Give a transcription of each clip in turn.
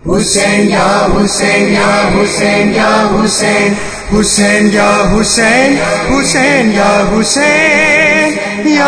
حسین یا حسین یا حسین یا حسین، حسین یا حسین، حسین یا حسین، یا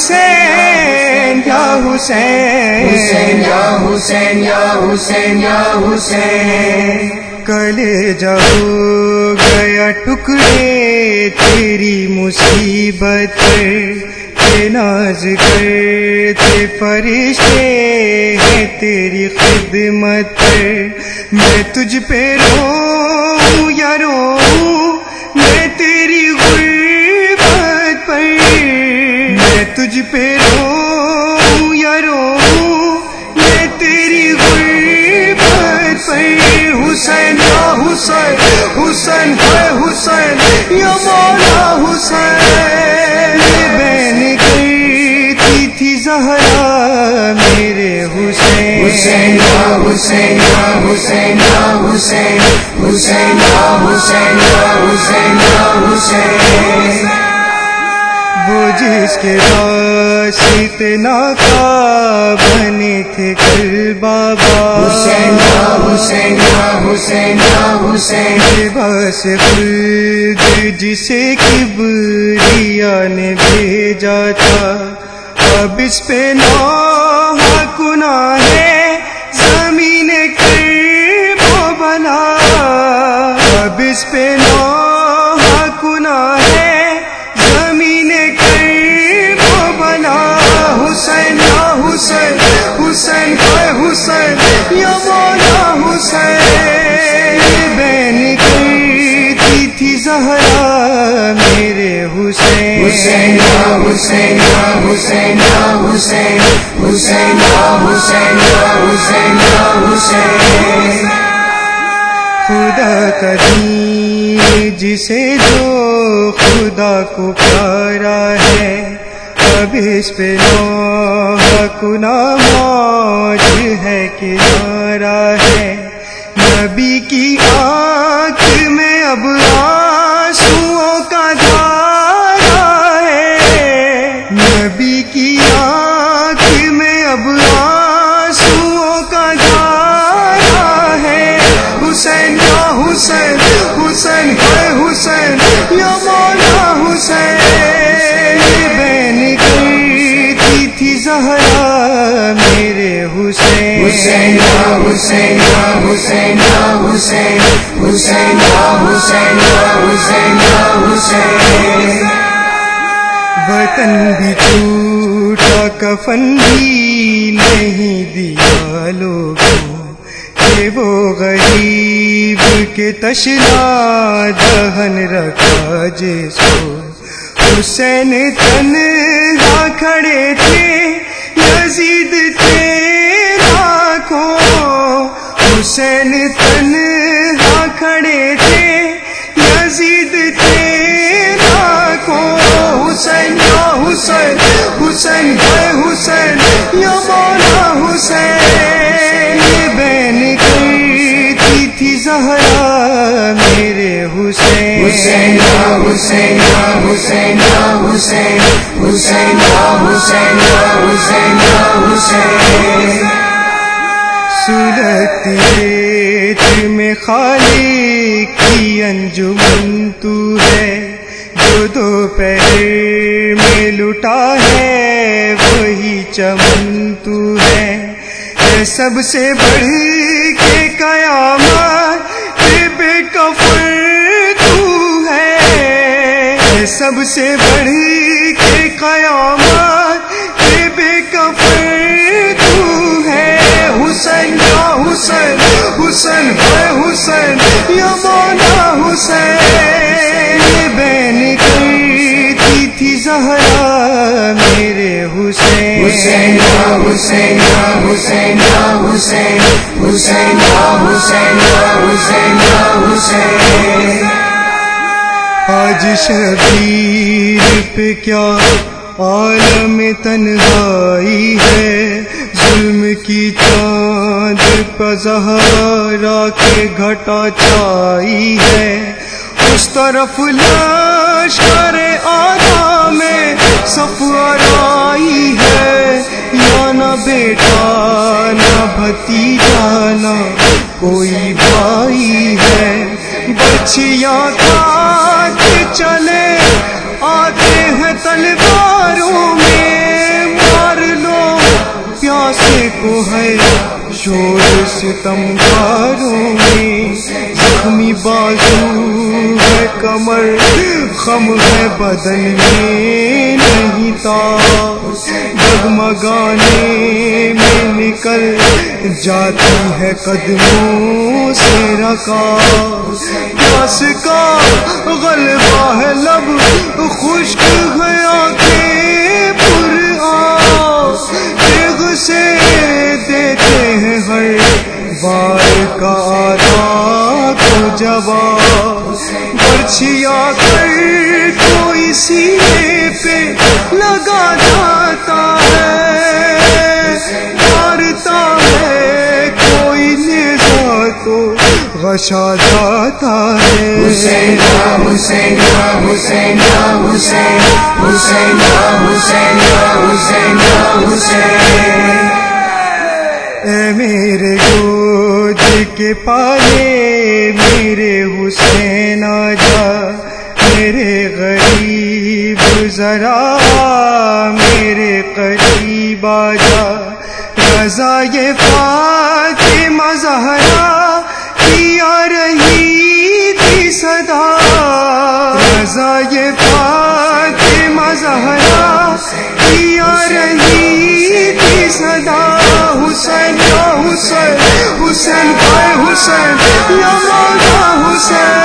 حسین یا حسین، حسین یا حسین یا حسین یا حسین۔ کلیجہ ہو گیا ٹکڑے تیری مصیبت کے ناز کرتے فرشتے ہیں تیری خدمت، میں تجھ پہ روؤں یا روؤں میں تیری غربت پر، میں تجھ پہ روؤں یا روؤں میں تیری غربت پر۔ حسین یا حسین، حسین ہے حسین یا مولا حسین، بین کرتی تھی زہرا میرے حسین، حسین یا حسین یا حسین یا حسین، حسین یا حسین یا حسین یا حسین۔ وہ جس کے واسطے ناکا بنے تھے کل بابا، حسین یا حسین یا حسین یا حسین، لباس خلد جسے کبریا نے بھیجا تھا، اب اس پہ نوحہ گناہ ہے زمین کرب و بلا، اب اس پہ نوحہ گناہ ہے زمین کرب و بلا۔ حسین یا حسین، حسین ہے حسین یا مولا حسین، بین کرتی تھی زہرا میرے حسین، حسین یا حسین یا حسین یا حسین، حسین یا حسین یا حسین یا حسین۔ خدا کا دین جسے جو خدا کو پیارا ہے، اب اس پہ نوحہ گناہ موج ہے کنارہ ہے، نبی کی آنکھ میں اب آنسوؤں کا دھارا ہے، نبی کی آنکھ میں اب آنسوؤں کا دھارا ہے۔ حسین یا حسین، حسین ہے حسین یا مولا حسین، بین کرتی تھی زہرا میرے حسین، حسین یا حسین یا حسین یا حسین، حسین یا حسین یا حسین یا حسین۔ وطن بھی چھوٹا کفن بھی نہیں دیا لوگوں، کہ وہ غریب کے تشنا دہن رکھا جس کو، حسین تنہا کھڑے تھے یزید تھے لاکھوں، حسین تنہا کھڑے تھے یزید تھے لاکھوں، حسین یا حسین، حسین ہے حسین یا مولا حسین، بین کرتی تھی زہرا میرے حسین، حسین یا حسین یا حسین یا حسین، حسین یا حسین یا حسین یا حسین۔ صورت ریت میں خالق کی انجمن تو ہے، جو دوپہر میں لٹا ہے وہی چمن تو ہے، سب سے بڑھ کے قیامت بے کفر تو ہے، سب سے بڑھ کے قیامت بے کفر تو ہے۔ حسین یا حسین، حسین ہے حسین یا مولا حسین، بین کرتی تھی زہرا میرے حسین، حسین یا حسین یا حسین یا حسین، حسین یا حسین یا حسین یا حسین۔ آج شبیر پہ کیا عالم تنہائی ہے، ظلم کی چاند پہ زہرا کے گھٹا چھائی ہے، اس طرف لشکر آدھا میں صف آرائی ہے، یا نہ بیٹا نہ بھتیجا نہ کوئی بھائی ہے، برچھیاں کھاتے چلے آتے ہیں تلواروں میں، مار لو پیاسے کو ہے شور ستمگاروں میں، زخمی بازو ہے کمر، خم ہے بدن میں نہیں تار، ڈگمگانے میں نکل جاتی ہے قدموں سے رکاب، پیاس کا غلبہ ہے لب خشک ہے آنکھیں پر آب، تیغ سے دیتے ہیں ہر بار کا آدھا کو جواب، برچھیاں کر کوئی سینے پہ لگا جاتا ہے، مارتا ہے کوئی نیزہ تو غشا جاتا ہے، حسین یا حسین یا حسین یا حسین، حسین یا حسین یا حسین یا حسین، اے میرے گود کے پالے میرے حسین آجا، میرے غریب ذرا میرے قریب آجا، رضا یہ فاطمہ زہرا کی آ رہی تھی صدا، رضا یہ فاطمہ زہرا کی آ رہی تھی صدا، حسین یا حسین، حسین بھائی حسین یا مولا حسین،